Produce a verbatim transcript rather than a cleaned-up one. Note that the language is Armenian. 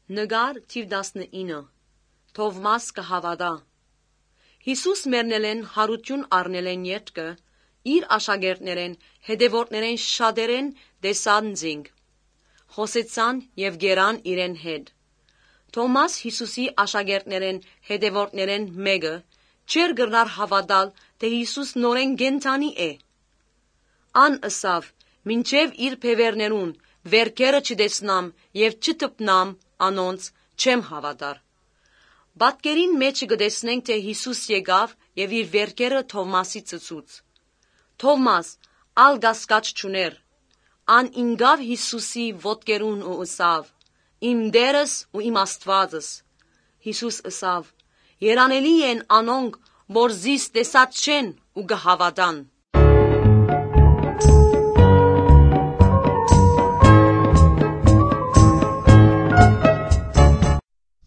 Նգար թիվ տասնինը Թովմաս կհավատա։ Հիսուս մեռնելեն հարություն առնելեն ետքը, իր աշակերտներեն հետևորդներեն շատերեն տեսան զինք։ Խոսեցան և գերան իրեն հետ։ Թոմաս Հիսուսի աշակերտներեն հետևորդներեն մեկը չէր գրնար հավատալ, թե Հիսուս նորեն կենդանի է։ Ան ըսավ, մինչև իր փևերներուն վերքերը չտեսնամ և չտպնամ անոնց չեմ հավատար։ Պատկերին մեջ կտեսնենք, թե Հիսուս եկավ և իր վերքերը Թովմասի ծծուց։ Թովմաս ալ կասկած չուներ, ան ինգավ Հիսուսի ոտքերուն ու ըսավ. «Իմ Տերս ու իմ Աստվածս»։ Հիսուս ըսավ. «Երանելի են անոնք, որ զիս տեսած չեն ու կհավատան»։